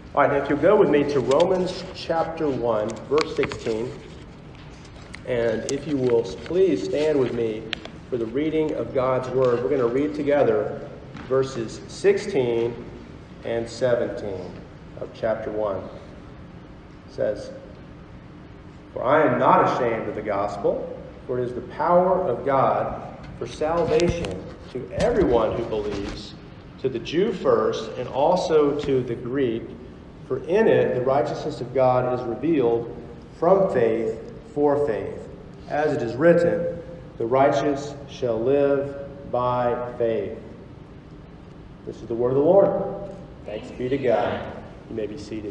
All right, now if you'll go with me to Romans chapter 1, verse 16. And if you will, please stand with me for the reading of God's Word. We're going to read together verses 16 and 17 of chapter 1. It says, "For I am not ashamed of the gospel, for it is the power of God for salvation to everyone who believes, to the Jew first, and also to the Greek. For in it the righteousness of God is revealed from faith for faith. As it is written, the righteous shall live by faith." This is the word of the Lord. Thanks be to God. You may be seated.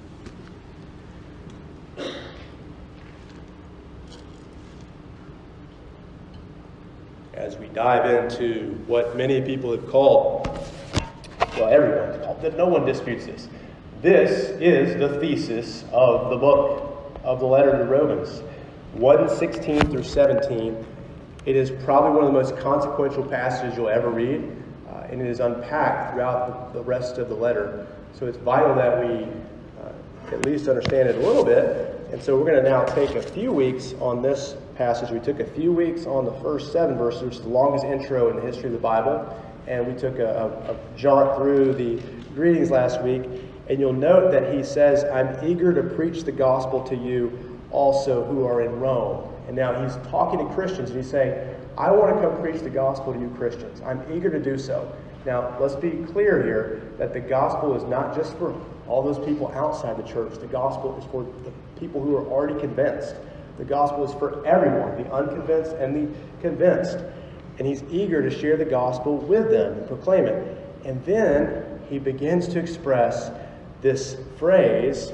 As we dive into what many people have called, well, everyone's called, no one disputes this. This is the thesis of the book of the letter to Romans. 1:16 through 17. It is probably one of the most consequential passages you'll ever read, and it is unpacked throughout the rest of the letter. So it's vital that we at least understand it a little bit. And so we're going to now take a few weeks on this passage. We took a few weeks on the first 7 verses, which is the longest intro in the history of the Bible. And we took a jaunt through the greetings last week. And you'll note that he says, "I'm eager to preach the gospel to you also who are in Rome." And now he's talking to Christians, and he's saying, I want to come preach the gospel to you Christians. I'm eager to do so. Now, let's be clear here that the gospel is not just for all those people outside the church. The gospel is for the people who are already convinced. The gospel is for everyone, the unconvinced and the convinced. And he's eager to share the gospel with them and proclaim it. And then he begins to express this phrase,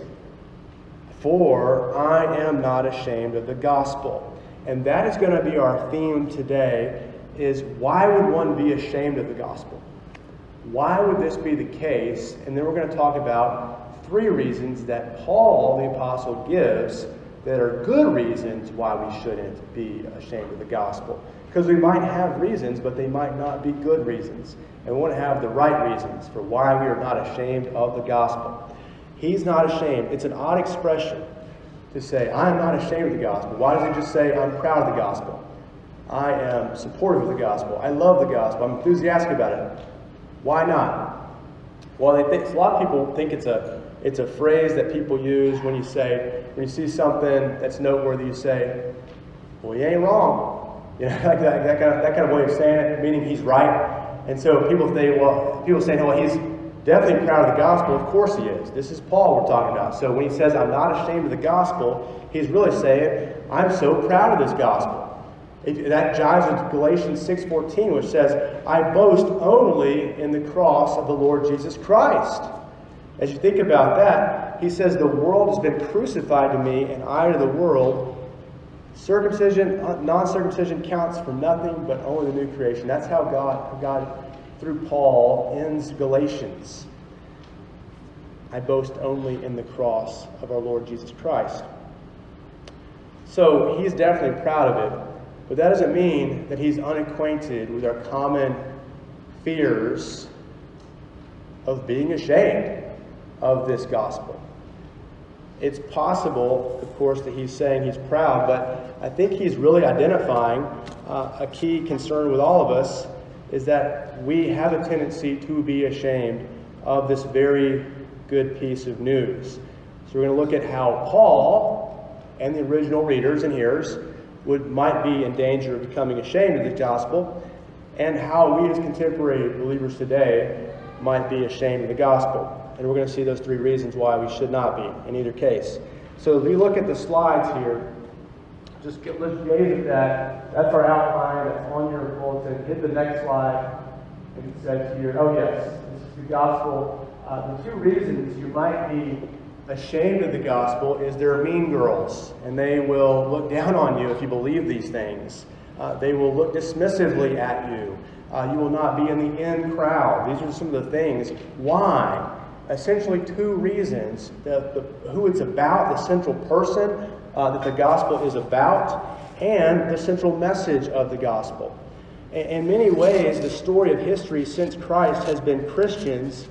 "For I am not ashamed of the gospel." And that is going to be our theme today, is why would one be ashamed of the gospel? Why would this be the case? And then we're going to talk about 3 reasons that Paul, the apostle, gives that are good reasons why we shouldn't be ashamed of the gospel. Because we might have reasons, but they might not be good reasons. And we want to have the right reasons for why we are not ashamed of the gospel. He's not ashamed. It's an odd expression to say, I am not ashamed of the gospel. Why doesn't he just say, I'm proud of the gospel? I am supportive of the gospel. I love the gospel. I'm enthusiastic about it. Why not? Well, a lot of people think it's a phrase that people use when you see something that's noteworthy, you say, well, you ain't wrong. You know, like that kind of way of saying it, meaning he's right. And so people say, well, he's definitely proud of the gospel. Of course he is. This is Paul we're talking about. So when he says, I'm not ashamed of the gospel, he's really saying, I'm so proud of this gospel. That jives with Galatians 6:14, which says, I boast only in the cross of the Lord Jesus Christ. As you think about that, he says, the world has been crucified to me, and I to the world. Circumcision, non-circumcision counts for nothing but only the new creation. That's how God, through Paul, ends Galatians. I boast only in the cross of our Lord Jesus Christ. So he's definitely proud of it, but that doesn't mean that he's unacquainted with our common fears of being ashamed of this gospel. It's possible, of course, that he's saying he's proud, but I think he's really identifying a key concern with all of us, is that we have a tendency to be ashamed of this very good piece of news. So we're going to look at how Paul and the original readers and hearers might be in danger of becoming ashamed of the gospel, and how we as contemporary believers today might be ashamed of the gospel. And we're going to see those 3 reasons why we should not be in either case. So if we look at the slides here, let's gaze at that. That's our outline. That's on your bulletin. Hit the next slide. And it says here, oh yes, this is the gospel. The 2 reasons you might be ashamed of the gospel is they're mean girls, and they will look down on you if you believe these things. They will look dismissively at you. You will not be in the in crowd. These are some of the things. Why? Essentially 2 reasons: who it's about, the central person that the gospel is about, and the central message of the gospel. In many ways, the story of history since Christ has been Christians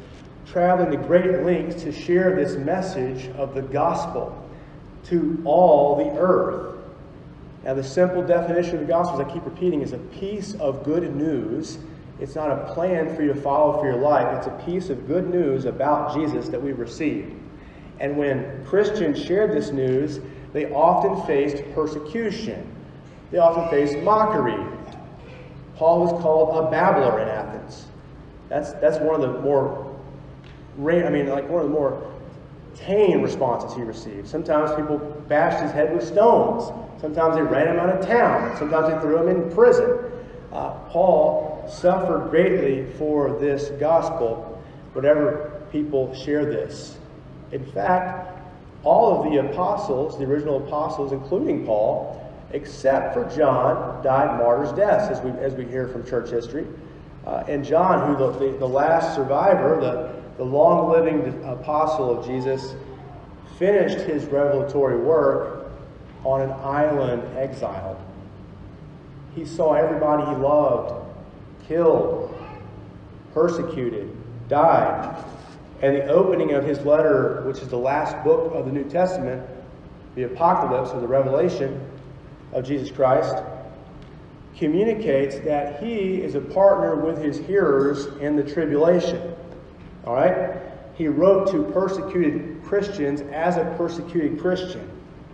traveling to great lengths to share this message of the gospel to all the earth. Now, the simple definition of the gospel, as I keep repeating, is a piece of good news. It's not a plan for you to follow for your life. It's a piece of good news about Jesus that we've received. And when Christians shared this news, they often faced persecution. They often faced mockery. Paul was called a babbler in Athens. That's one of the more one of the more tame responses he received. Sometimes people bashed his head with stones. Sometimes they ran him out of town. Sometimes they threw him in prison. Paul suffered greatly for this gospel, whatever people share this. In fact, all of the apostles, the original apostles, including Paul, except for John, died martyrs' deaths, as we hear from church history. And John, who the last survivor, the long-living apostle of Jesus, finished his revelatory work on an island exiled. He saw everybody he loved killed, persecuted, died. And the opening of his letter, which is the last book of the New Testament, the Apocalypse, or the Revelation of Jesus Christ, communicates that he is a partner with his hearers in the tribulation. All right? He wrote to persecuted Christians as a persecuted Christian.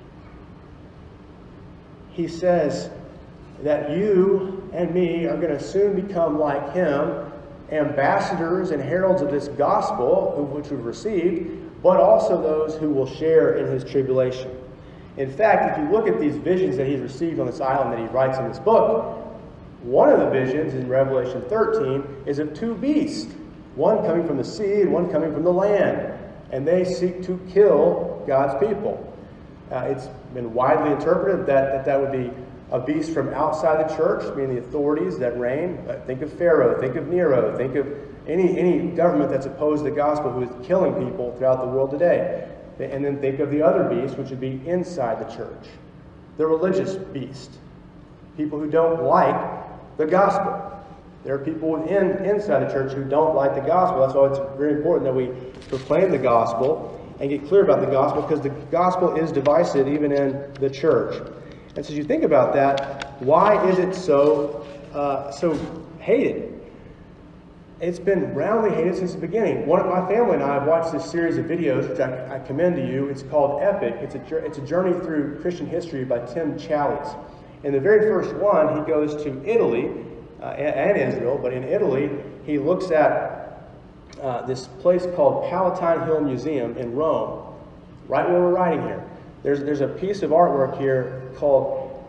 He says that you and me are going to soon become like him, ambassadors and heralds of this gospel, which we've received, but also those who will share in his tribulation. In fact, if you look at these visions that he's received on this island that he writes in this book, one of the visions in Revelation 13 is of two beasts, one coming from the sea and one coming from the land, and they seek to kill God's people. It's been widely interpreted that would be a beast from outside the church, meaning the authorities that reign. Think of Pharaoh, think of Nero, think of any government that's opposed to the gospel who is killing people throughout the world today. And then think of the other beast, which would be inside the church. The religious beast. People who don't like the gospel. There are people inside the church who don't like the gospel. That's why it's very important that we proclaim the gospel and get clear about the gospel, because the gospel is divisive even in the church. And so as you think about that, why is it so hated? It's been roundly hated since the beginning. My family and I have watched this series of videos, which I commend to you. It's called Epic. It's a journey through Christian history by Tim Challies. In the very first one, he goes to Italy and Israel, but in Italy, he looks at this place called Palatine Hill Museum in Rome, right where we're writing here. There's a piece of artwork here called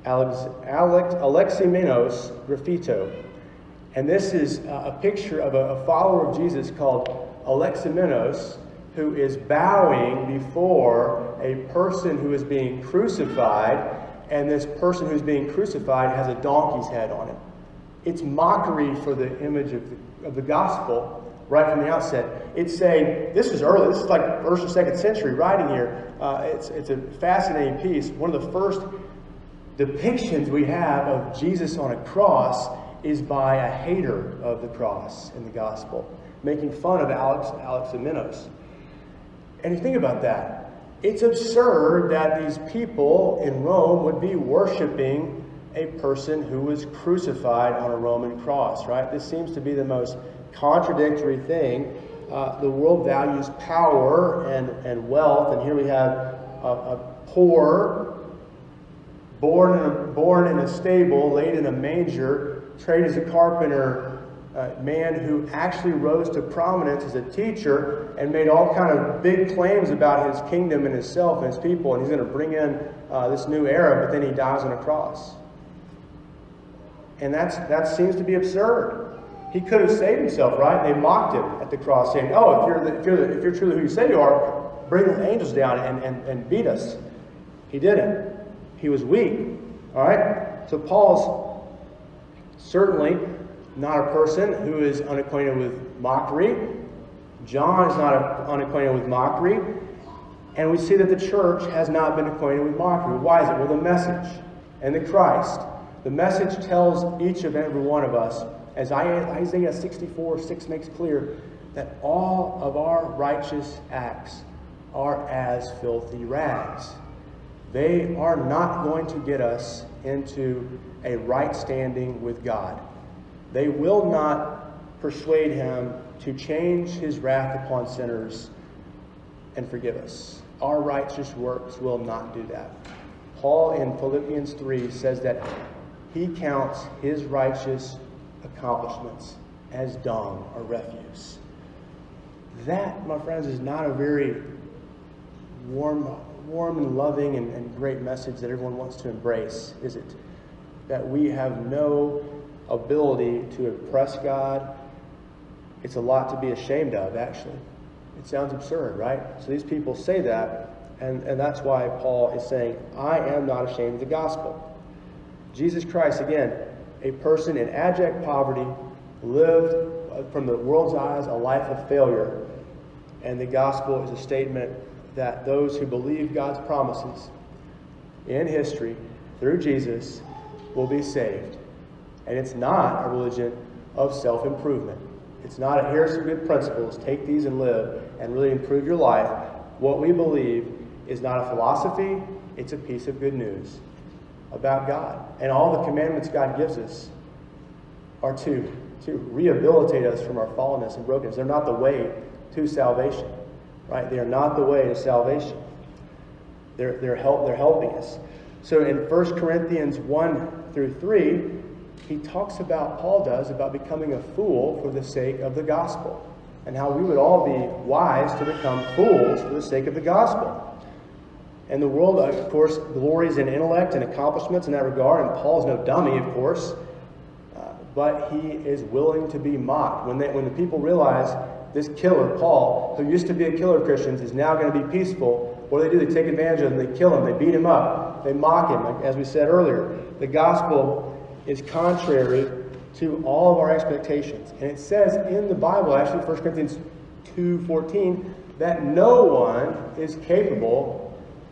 Alexamenos Graffito. And this is a picture of a follower of Jesus called Alexamenos, who is bowing before a person who is being crucified, and this person who's being crucified has a donkey's head on it. It's mockery for the image of the gospel right from the outset. It's saying, this is early, this is like 1st or 2nd century writing here. It's a fascinating piece. One of the first depictions we have of Jesus on a cross is by a hater of the cross in the gospel, making fun of Alexamenos. And you think about that. It's absurd that these people in Rome would be worshiping a person who was crucified on a Roman cross, right? This seems to be the most contradictory thing. The world values power and wealth, and here we have a poor, born in a stable, laid in a manger, trained as a carpenter, man who actually rose to prominence as a teacher and made all kind of big claims about his kingdom and himself and his people, and he's going to bring in this new era, but then he dies on a cross. And that seems to be absurd. He could have saved himself, right? They mocked him at the cross, saying, "Oh, if you're truly who you say you are, bring the angels down and beat us." He didn't. He was weak. All right. So Paul's certainly not a person who is unacquainted with mockery. John is not unacquainted with mockery. And we see that the church has not been acquainted with mockery. Why is it? Well, the message and the Christ. The message tells each of every one of us, as Isaiah 64:6 makes clear, that all of our righteous acts are as filthy rags. They are not going to get us into a right standing with God. They will not persuade him to change his wrath upon sinners and forgive us. Our righteous works will not do that. Paul in Philippians 3 says that he counts his righteous accomplishments as dung or refuse. That, my friends, is not a very warm and loving and great message that everyone wants to embrace, is it? That we have no ability to impress God. It's a lot to be ashamed of, actually. It sounds absurd, right? So these people say that, and that's why Paul is saying, I am not ashamed of the gospel. Jesus Christ, again, a person in abject poverty, lived from the world's eyes a life of failure. And the gospel is a statement that those who believe God's promises in history through Jesus will be saved. And it's not a religion of self-improvement. It's not a here's some good principles, take these and live and really improve your life. What we believe is not a philosophy, it's a piece of good news about God. And all the commandments God gives us are to rehabilitate us from our fallenness and brokenness. They're not the way to salvation, right? They are not the way to salvation. They're helping us. So in 1 Corinthians 1 through 3, he talks about, Paul does, about becoming a fool for the sake of the gospel, and how we would all be wise to become fools for the sake of the gospel. And the world, of course, glories in intellect and accomplishments in that regard, and Paul's no dummy, of course, but he is willing to be mocked. When the people realize this killer, Paul, who used to be a killer of Christians, is now going to be peaceful, what do? They take advantage of him, they kill him, they beat him up, they mock him, as we said earlier. The gospel is contrary to all of our expectations. And it says in the Bible, actually 1 Corinthians 2:14, that no one is capable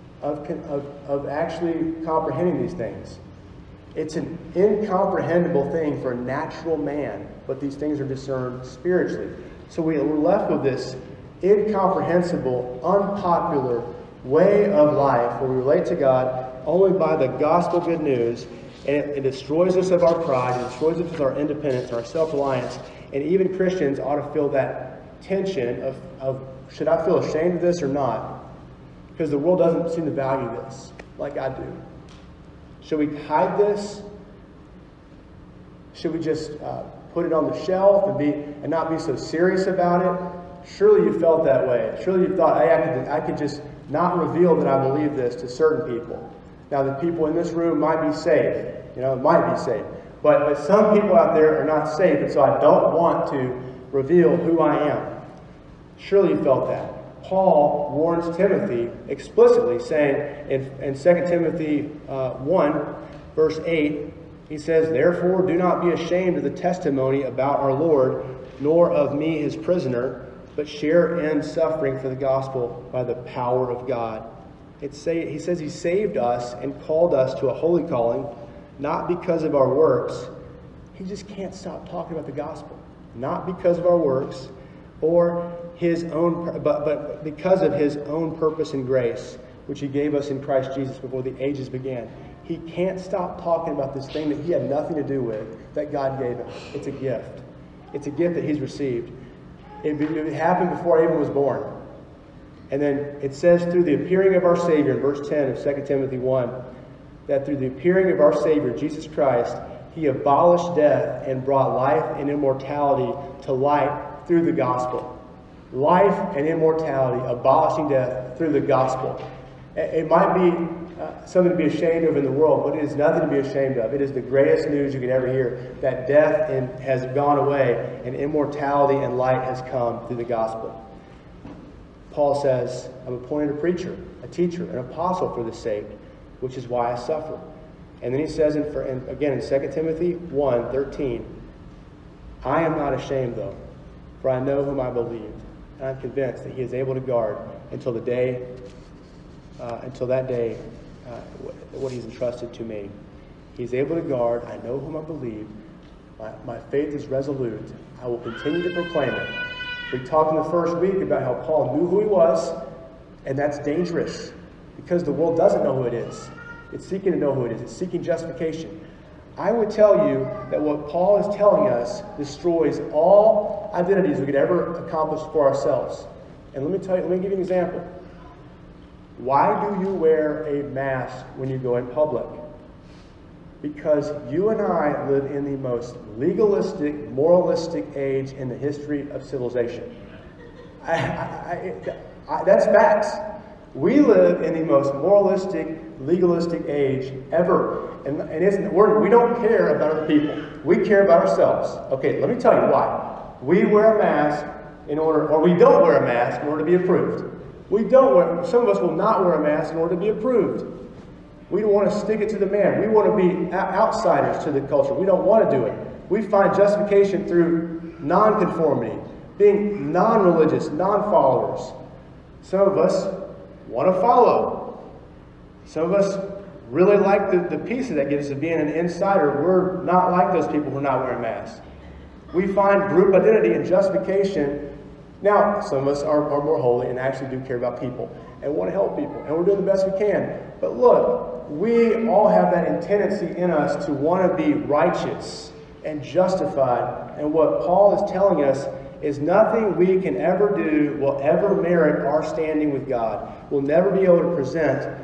of actually comprehending these things. It's an incomprehensible thing for a natural man, but these things are discerned spiritually. So we're left with this incomprehensible, unpopular way of life where we relate to God only by the gospel good news, and it destroys us of our pride, it destroys us of our independence, our self-reliance, and even Christians ought to feel that tension of should I feel ashamed of this or not? Because the world doesn't seem to value this like I do. Should we hide this? Should we just put it on the shelf and not be so serious about it? Surely you felt that way. Surely you thought, hey, I could just not reveal that I believe this to certain people. Now, the people in this room might be saved. Might be saved. But some people out there are not safe, and so I don't want to reveal who I am. Surely you felt that. Paul warns Timothy explicitly, saying in 2 Timothy 1, verse 8, he says, "Therefore do not be ashamed of the testimony about our Lord, nor of me his prisoner, but share in suffering for the gospel by the power of God." He says he saved us and called us to a holy calling, not because of our works. He just can't stop talking about the gospel. Not because of our works, or his own, but because of his own purpose and grace, which he gave us in Christ Jesus before the ages began. He can't stop talking about this thing that he had nothing to do with, that God gave him. It's a gift. It's a gift that he's received. It happened before I even was born. And then it says through the appearing of our Savior, in verse 10 of 2 Timothy 1, that through the appearing of our Savior, Jesus Christ, he abolished death and brought life and immortality to light through the gospel. Life and immortality, abolishing death through the gospel. It might be something to be ashamed of in the world, but it is nothing to be ashamed of. It is the greatest news you could ever hear, that death has gone away and immortality and light has come through the gospel. Paul says, I'm appointed a preacher, a teacher, an apostle for this sake, which is why I suffer. And then he says, again in 2 Timothy 1:13, I am not ashamed, though, for I know whom I believed, and I'm convinced that he is able to guard until that day, what he's entrusted to me. He's able to guard. I know whom I believe. My faith is resolute. I will continue to proclaim it. We talked in the first week about how Paul knew who he was, and that's dangerous because the world doesn't know who it is. It's seeking to know who it is. It's seeking justification. I would tell you that what Paul is telling us destroys all identities we could ever accomplish for ourselves. And let me give you an example. Why do you wear a mask when you go in public? Because you and I live in the most legalistic, moralistic age in the history of civilization. That's facts. We live in the most moralistic, legalistic age ever. And we don't care about other people. We care about ourselves. Okay, let me tell you why. We wear a mask or we don't wear a mask in order to be approved. Some of us will not wear a mask in order to be approved. We don't want to stick it to the man. We want to be outsiders to the culture. We don't want to do it. We find justification through nonconformity, being non-religious, non-followers. Some of us want to follow. Some of us really like the piece that gives us of being an insider. We're not like those people who are not wearing masks. We find group identity and justification. Now, some of us are more holy and actually do care about people and want to help people, and we're doing the best we can. But look, we all have that tendency in us to want to be righteous and justified. And what Paul is telling us is nothing we can ever do will ever merit our standing with God. We'll never be able to present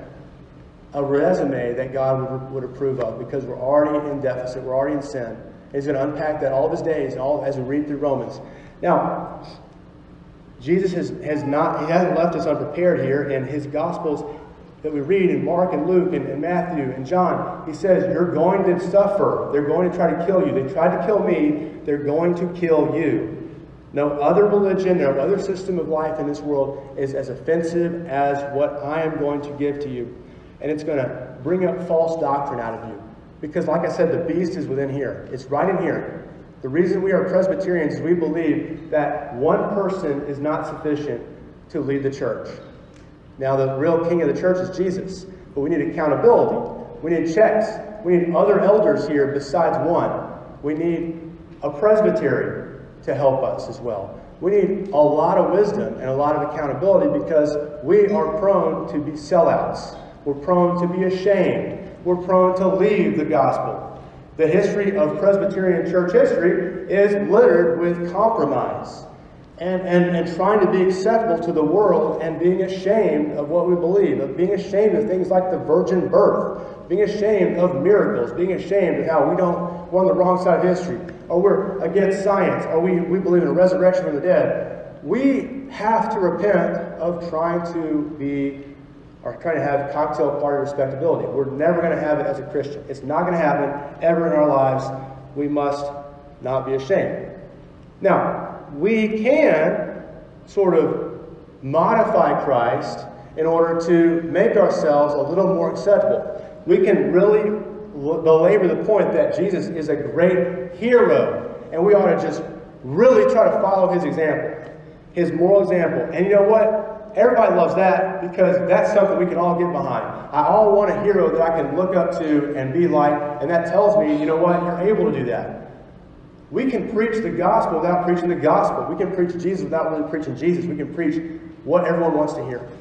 a resume that God would approve of because we're already in deficit, we're already in sin. And he's going to unpack that all of his days as we read through Romans. Now, Jesus hasn't left us unprepared here. In his Gospels that we read in Mark and Luke and Matthew and John, he says, you're going to suffer. They're going to try to kill you. They tried to kill me. They're going to kill you. No other religion, no other system of life in this world is as offensive as what I am going to give to you. And it's going to bring up false doctrine out of you. Because like I said, the beast is within here. It's right in here. The reason we are Presbyterians is we believe that one person is not sufficient to lead the church. Now, the real king of the church is Jesus, but we need accountability. We need checks. We need other elders here besides one. We need a presbytery to help us as well. We need a lot of wisdom and a lot of accountability because we are prone to be sellouts. We're prone to be ashamed. We're prone to leave the gospel. The history of Presbyterian church history is littered with compromise and trying to be acceptable to the world and being ashamed of what we believe, of being ashamed of things like the virgin birth, being ashamed of miracles, being ashamed of how we're on the wrong side of history, or we're against science, or we believe in a resurrection from the dead. We have to repent of trying to have cocktail party respectability. We're never going to have it as a Christian. It's not going to happen ever in our lives. We must not be ashamed. Now, we can sort of modify Christ in order to make ourselves a little more acceptable. We can really belabor the point that Jesus is a great hero, and we ought to just really try to follow his example, his moral example. And you know what? Everybody loves that because that's something we can all get behind. I all want a hero that I can look up to and be like, and that tells me, you know what, you're able to do that. We can preach the gospel without preaching the gospel. We can preach Jesus without really preaching Jesus. We can preach what everyone wants to hear.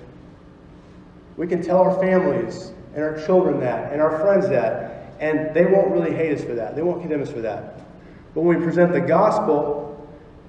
We can tell our families and our children that, and our friends that, and they won't really hate us for that. They won't condemn us for that. But when we present the gospel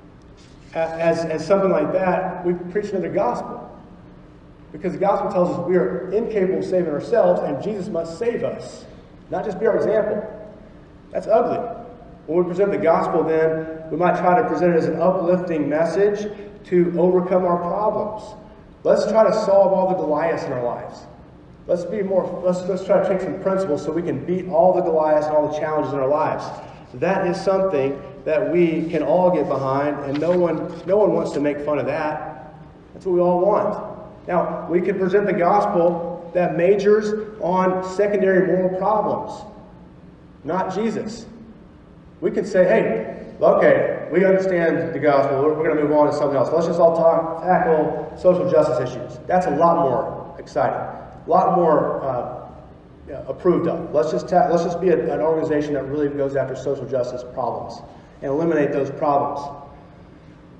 as something like that, we preach another gospel. Because the gospel tells us we are incapable of saving ourselves, and Jesus must save us, not just be our example. That's ugly. When we present the gospel, then, we might try to present it as an uplifting message to overcome our problems. Let's try to solve all the Goliaths in our lives. Let's try to take some principles so we can beat all the Goliaths and all the challenges in our lives. That is something that we can all get behind, and no one wants to make fun of that. That's what we all want. Now, we can present the gospel that majors on secondary moral problems, not Jesus. We can say, hey, okay, we understand the gospel. We're going to move on to something else. Let's just all tackle social justice issues. That's a lot more exciting, a lot more approved of. Let's just be an organization that really goes after social justice problems and eliminate those problems.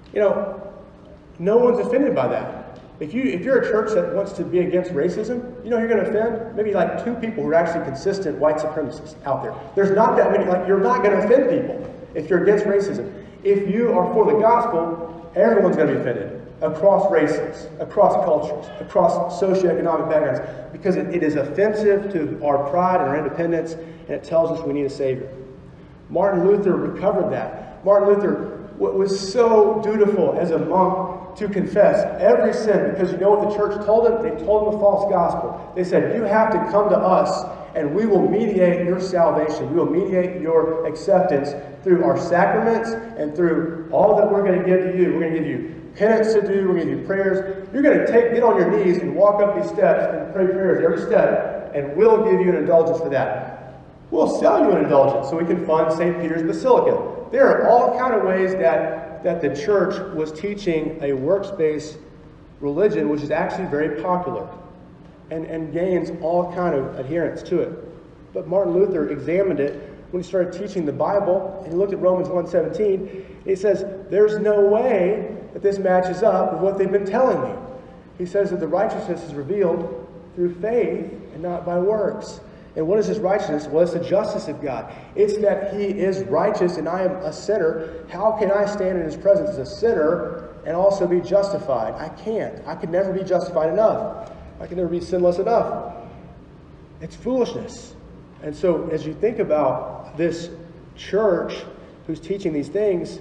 You know, no one's offended by that. If you're a church that wants to be against racism, you know you're going to offend maybe like 2 people who are actually consistent white supremacists out there. There's not that many. Like, you're not going to offend people if you're against racism. If you are for the gospel, everyone's going to be offended. Across races, across cultures, across socioeconomic backgrounds, because it is offensive to our pride and our independence, and it tells us we need a Savior. Martin Luther recovered that. Martin Luther was so dutiful as a monk to confess every sin, because you know what the church told him? They told him a false gospel. They said, you have to come to us, and we will mediate your salvation. We will mediate your acceptance through our sacraments and through all that we're going to give to you. We're going to give you penance to do, we're going to give you prayers. You're going to get on your knees and walk up these steps and pray prayers every step, and we'll give you an indulgence for that. We'll sell you an indulgence so we can fund St. Peter's Basilica. There are all kind of ways that the church was teaching a works-based religion, which is actually very popular and gains all kind of adherence to it. But Martin Luther examined it when he started teaching the Bible, and he looked at Romans 1:17. He says, there's no way that this matches up with what they've been telling me. He says that the righteousness is revealed through faith and not by works. And what is this righteousness? Well, it's the justice of God. It's that He is righteous and I am a sinner. How can I stand in His presence as a sinner and also be justified? I can't. I could never be justified enough. I can never be sinless enough. It's foolishness. And so as you think about this church who's teaching these things,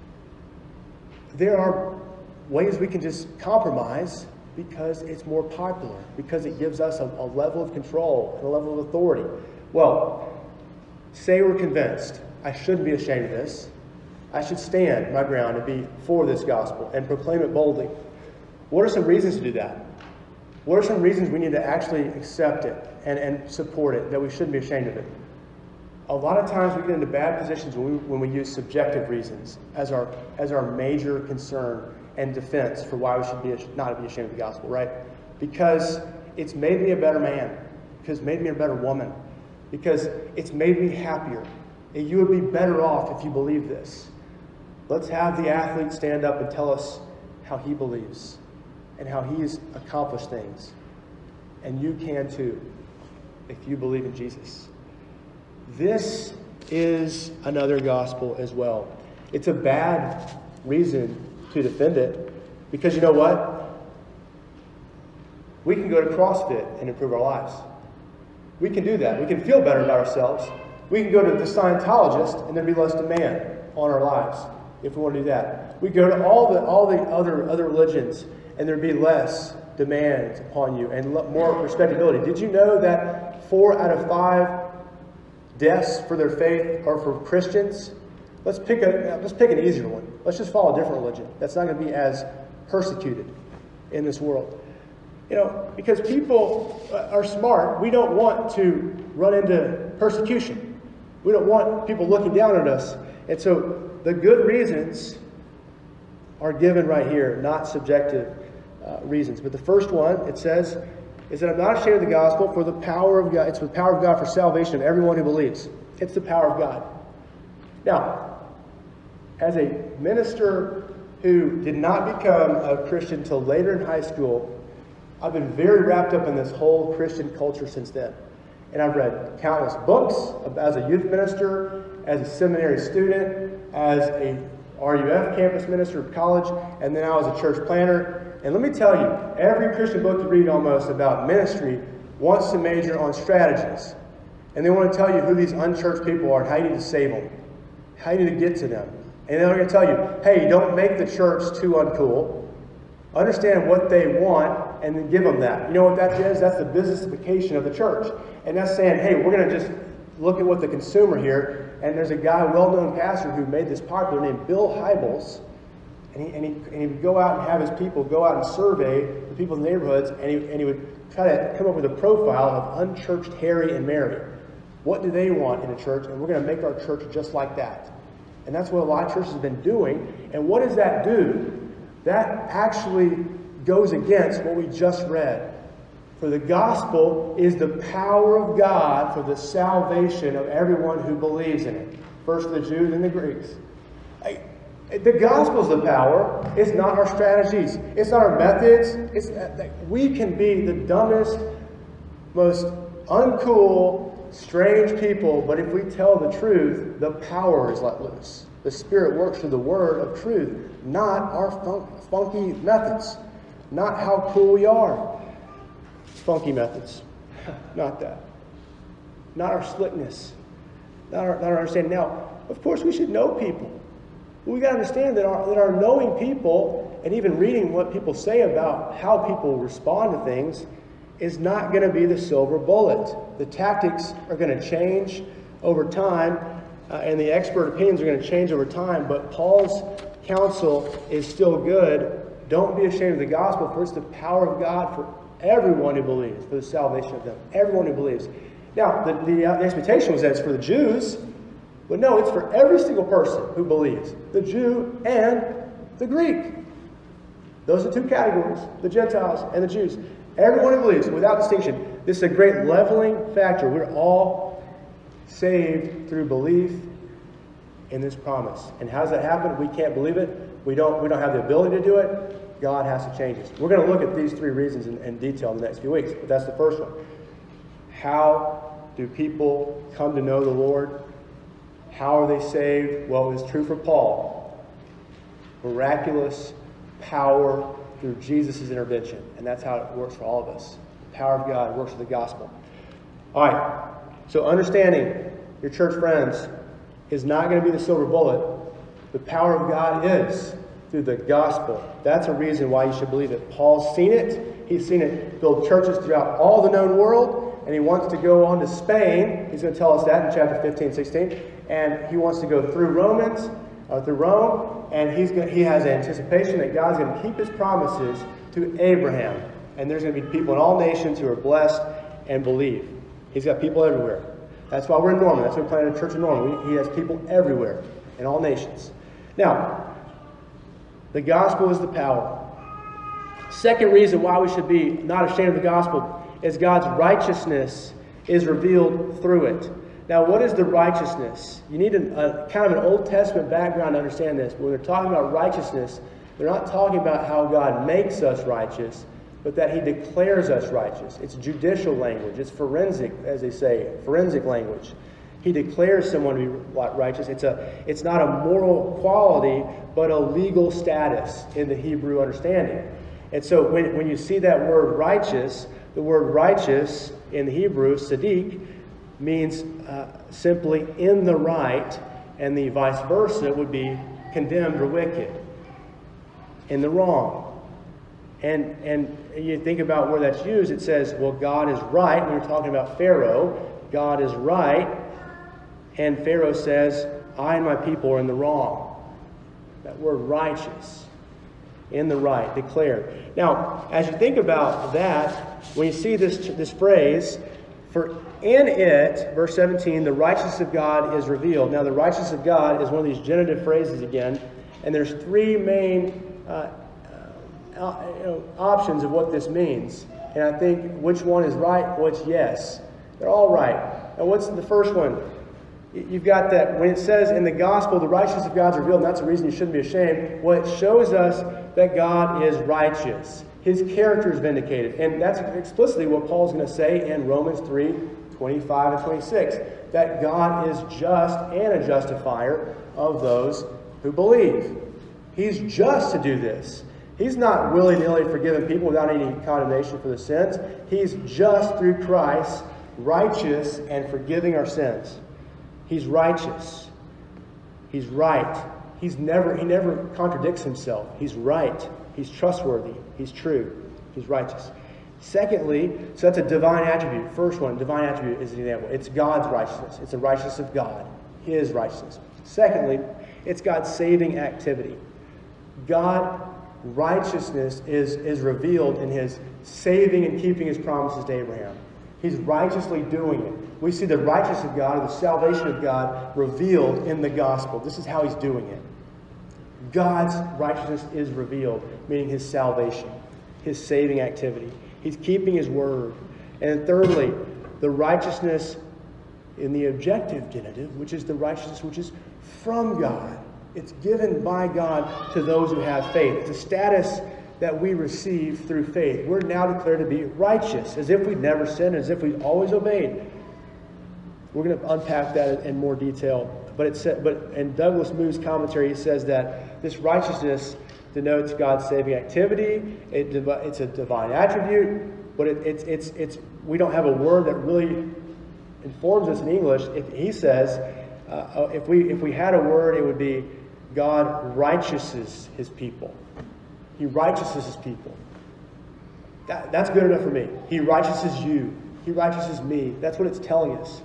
there are ways we can just compromise because it's more popular, because it gives us a level of control and a level of authority. Well, say we're convinced I shouldn't be ashamed of this. I should stand my ground and be for this gospel and proclaim it boldly. What are some reasons to do that? What are some reasons we need to actually accept it and support it, that we shouldn't be ashamed of it? A lot of times we get into bad positions when we use subjective reasons as our major concern and defense for why we should not be ashamed of the gospel, right? Because it's made me a better man, because it's made me a better woman, because it's made me happier. And you would be better off if you believe this. Let's have the athlete stand up and tell us how he believes and how he's accomplished things. And you can too, if you believe in Jesus. This is another gospel as well. It's a bad reason to defend it, because you know what? We can go to CrossFit and improve our lives. We can do that. We can feel better about ourselves. We can go to the Scientologist and there'd be less demand on our lives if we want to do that. We go to all the other religions and there'd be less demands upon you and more respectability. Did you know that 4 out of 5 deaths for their faith are for Christians? Let's pick an easier one. Let's just follow a different religion that's not going to be as persecuted in this world. You know, because people are smart. We don't want to run into persecution. We don't want people looking down at us. And so the good reasons are given right here, not subjective reasons. But the first one, it says, is that I'm not ashamed of the gospel, for the power of God. It's the power of God for salvation of everyone who believes. It's the power of God. Now, as a minister who did not become a Christian until later in high school, I've been very wrapped up in this whole Christian culture since then. And I've read countless books as a youth minister, as a seminary student, as a RUF campus minister of college, and then I was a church planner. And let me tell you, every Christian book you read almost about ministry wants to major on strategies. And they want to tell you who these unchurched people are and how you need to save them, how you need to get to them. And they're going to tell you, hey, don't make the church too uncool. Understand what they want and then give them that. You know what that is? That's the businessification of the church. And that's saying, hey, we're going to just look at what the consumer here. And there's a guy, a well-known pastor who made this popular named Bill Hybels. And he would go out and have his people go out and survey the people in the neighborhoods. And he would try to come up with a profile of unchurched Harry and Mary. What do they want in a church? And we're going to make our church just like that. And that's what a lot of churches have been doing. And what does that do? That actually goes against what we just read. For the gospel is the power of God for the salvation of everyone who believes in it. First the Jews and the Greeks. The gospel's the power. It's not our strategies. It's not our methods. We can be the dumbest, most uncool, strange people, but if we tell the truth, the power is let loose. The Spirit works through the word of truth, not our funky methods, not how cool we are. Funky methods, not that. Not our slickness, not our understanding. Now, of course, we should know people. We got to understand that our knowing people and even reading what people say about how people respond to things is not going to be the silver bullet. The tactics are going to change over time, and the expert opinions are going to change over time, but Paul's counsel is still good. Don't be ashamed of the gospel, for it's the power of God for everyone who believes, for the salvation of them. Everyone who believes. Now, the expectation was that it's for the Jews, but no, it's for every single person who believes, the Jew and the Greek. Those are two categories, the Gentiles and the Jews. Everyone who believes, without distinction. This is a great leveling factor. We're all saved through belief in this promise. And how does that happen? We can't believe it. We don't have the ability to do it. God has to change us. We're going to look at these three reasons in detail in the next few weeks, but that's the first one. How do people come to know the Lord? How are they saved? Well, it was true for Paul. Miraculous power through Jesus' intervention. And that's how it works for all of us. The power of God works with the gospel. All right. So understanding your church friends is not going to be the silver bullet. The power of God is through the gospel. That's a reason why you should believe it. Paul's seen it. He's seen it build churches throughout all the known world. And he wants to go on to Spain. He's going to tell us that in chapter 15, 16. And he wants to go through through Rome. And he has anticipation that God's going to keep his promises to Abraham. And there's going to be people in all nations who are blessed and believe. He's got people everywhere. That's why we're in Norman. That's why we planted a church in Norman. He has people everywhere in all nations. Now, the gospel is the power. Second reason why we should be not ashamed of the gospel is God's righteousness is revealed through it. Now, what is the righteousness? You need a kind of an Old Testament background to understand this. When they're talking about righteousness, they're not talking about how God makes us righteous, but that he declares us righteous. It's judicial language. It's forensic, as they say, forensic language. He declares someone to be righteous. It's not a moral quality, but a legal status in the Hebrew understanding. And so when you see that word righteous, the word righteous in the Hebrew, Sadiq, means simply in the right, and the vice versa would be condemned or wicked, in the wrong. And you think about where that's used, it says, well, God is right. When you're talking about Pharaoh, God is right. And Pharaoh says, I and my people are in the wrong. That word righteous, in the right, declared. Now, as you think about that, when you see this phrase, for in it, verse 17, the righteousness of God is revealed. Now, the righteousness of God is one of these genitive phrases again, and there's three main options of what this means. And I think which one is right, what's yes. They're all right. Now, what's the first one? You've got that when it says in the gospel, the righteousness of God is revealed, and that's the reason you shouldn't be ashamed. Well, it shows us that God is righteous. His character is vindicated. And that's explicitly what Paul's going to say in Romans 3, 25 and 26. That God is just and a justifier of those who believe. He's just to do this. He's not willy-nilly forgiving people without any condemnation for the sins. He's just through Christ, righteous and forgiving our sins. He's righteous. He's right. He never contradicts himself. He's right. He's trustworthy. He's true. He's righteous. Secondly, so that's a divine attribute. First one, divine attribute is an example. It's God's righteousness. It's the righteousness of God. His righteousness. Secondly, it's God's saving activity. God's righteousness is revealed in his saving and keeping his promises to Abraham. He's righteously doing it. We see the righteousness of God, or the salvation of God, revealed in the gospel. This is how he's doing it. God's righteousness is revealed, meaning his salvation, his saving activity. He's keeping his word. And thirdly, the righteousness in the objective genitive, which is the righteousness which is from God. It's given by God to those who have faith. It's a status that we receive through faith. We're now declared to be righteous, as if we'd never sinned, as if we'd always obeyed. We're going to unpack that in more detail. But in Douglas Moo's commentary, he says that this righteousness denotes God's saving activity. It's a divine attribute, but we don't have a word that really informs us in English. He says, if we had a word, it would be God righteouses his people. He righteouses his people. That's good enough for me. He righteouses you. He righteouses me. That's what it's telling us.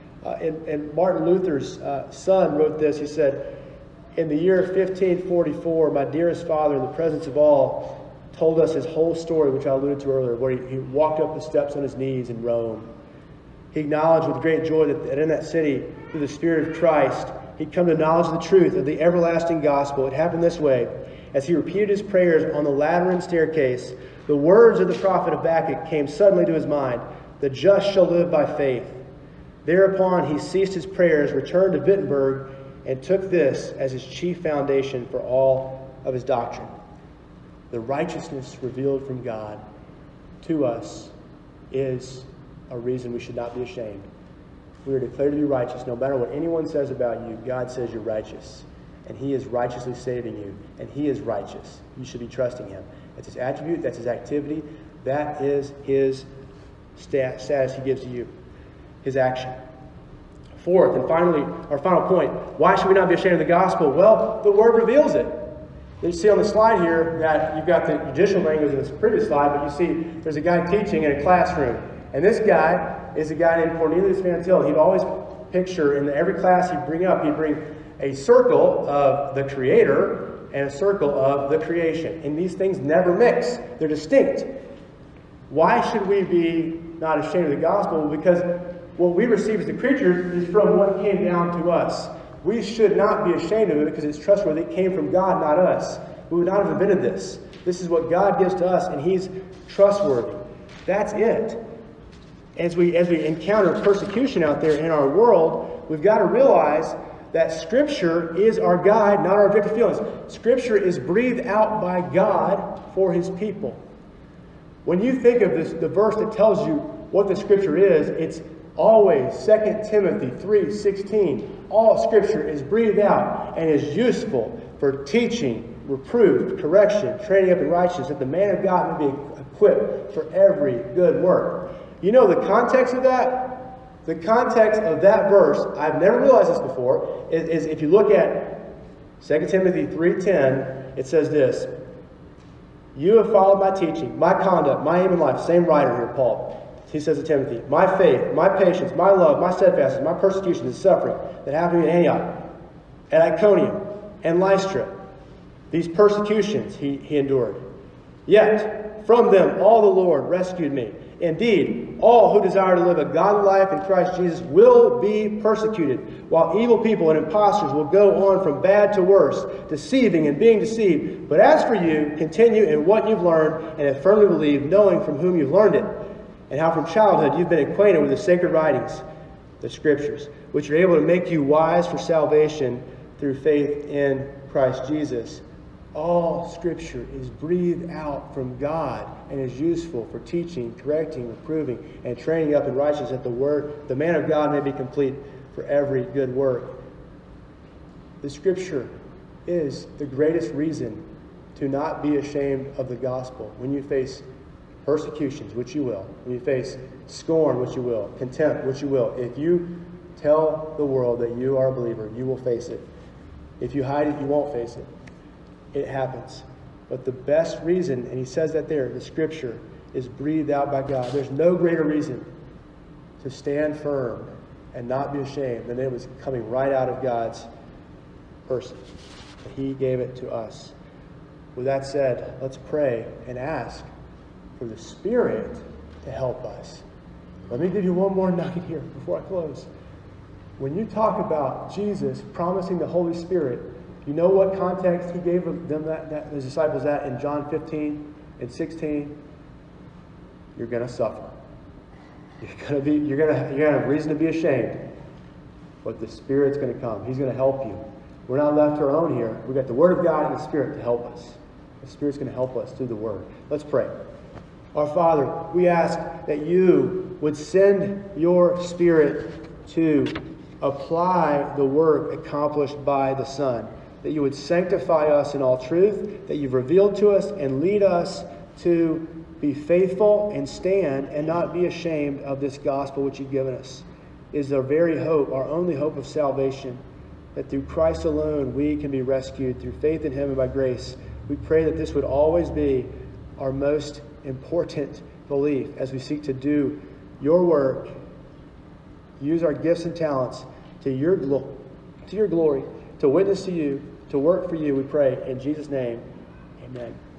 And Martin Luther's son wrote this. He said, in the year 1544, my dearest father, in the presence of all, told us his whole story, which I alluded to earlier, where he walked up the steps on his knees in Rome. He acknowledged with great joy that in that city, through the Spirit of Christ, he'd come to knowledge of the truth of the everlasting gospel. It happened this way. As he repeated his prayers on the Lateran staircase, the words of the prophet Habakkuk came suddenly to his mind. The just shall live by faith. Thereupon he ceased his prayers, returned to Wittenberg, and took this as his chief foundation for all of his doctrine. The righteousness revealed from God to us is a reason we should not be ashamed. We are declared to be righteous. No matter what anyone says about you, God says you're righteous. And he is righteously saving you. And he is righteous. You should be trusting him. That's his attribute. That's his activity. That is his status he gives to you. His action. Fourth, and finally, our final point. Why should we not be ashamed of the gospel? Well, the word reveals it. You see on the slide here that you've got the judicial language in this previous slide, but you see there's a guy teaching in a classroom. And this guy is a guy named Cornelius Van Til. He'd always picture, in every class he'd bring a circle of the Creator and a circle of the creation. And these things never mix. They're distinct. Why should we be not ashamed of the gospel? Because what we receive as the creatures is from what came down to us. We should not be ashamed of it because it's trustworthy. It came from God, not us. We would not have invented this. This is what God gives to us, and he's trustworthy. That's it. As we encounter persecution out there in our world, we've got to realize that Scripture is our guide, not our objective feelings. Scripture is breathed out by God for his people. When you think of the verse that tells you what the Scripture is, it's always 2 Timothy 3:16. All Scripture is breathed out and is useful for teaching, reproof, correction, training up in righteousness, that the man of God may be equipped for every good work. You know the context of that? The context of that verse, I've never realized this before, is if you look at 2 Timothy 3:10, it says this: you have followed my teaching, my conduct, my aim in life. Same writer here, Paul. He says to Timothy, my faith, my patience, my love, my steadfastness, my persecution and suffering that happened to me at Antioch, at Iconium, and Lystra. These persecutions he endured. Yet from them all the Lord rescued me. Indeed, all who desire to live a godly life in Christ Jesus will be persecuted, while evil people and impostors will go on from bad to worse, deceiving and being deceived. But as for you, continue in what you've learned and have firmly believed, knowing from whom you've learned it, and how from childhood you've been acquainted with the sacred writings, the Scriptures, which are able to make you wise for salvation through faith in Christ Jesus. All Scripture is breathed out from God and is useful for teaching, correcting, reproving, and training up in righteousness, that the man of God may be complete for every good work. The Scripture is the greatest reason to not be ashamed of the gospel. When you face persecutions, which you will, when you face scorn, which you will, contempt, which you will, if you tell the world that you are a believer, you will face it. If you hide it, you won't face it. It happens. But the best reason, and he says that there, the Scripture is breathed out by God. There's no greater reason to stand firm and not be ashamed than it was coming right out of God's person. He gave it to us. With that said, let's pray and ask for the Spirit to help us. Let me give you one more nugget here before I close. When you talk about Jesus promising the Holy Spirit, you know what context he gave them his disciples that in John 15 and 16? You're going to suffer. You're going to have reason to be ashamed. But the Spirit's going to come. He's going to help you. We're not left to our own here. We've got the Word of God and the Spirit to help us. The Spirit's going to help us through the Word. Let's pray. Our Father, we ask that you would send your Spirit to apply the work accomplished by the Son. That you would sanctify us in all truth, that you've revealed to us and lead us to be faithful and stand and not be ashamed of this gospel which you've given us. It is our very hope, our only hope of salvation, that through Christ alone we can be rescued through faith in Him and by grace. We pray that this would always be our most important belief as we seek to do your work, use our gifts and talents to your glory, to witness to you, to work for you, we pray. In Jesus' name, amen.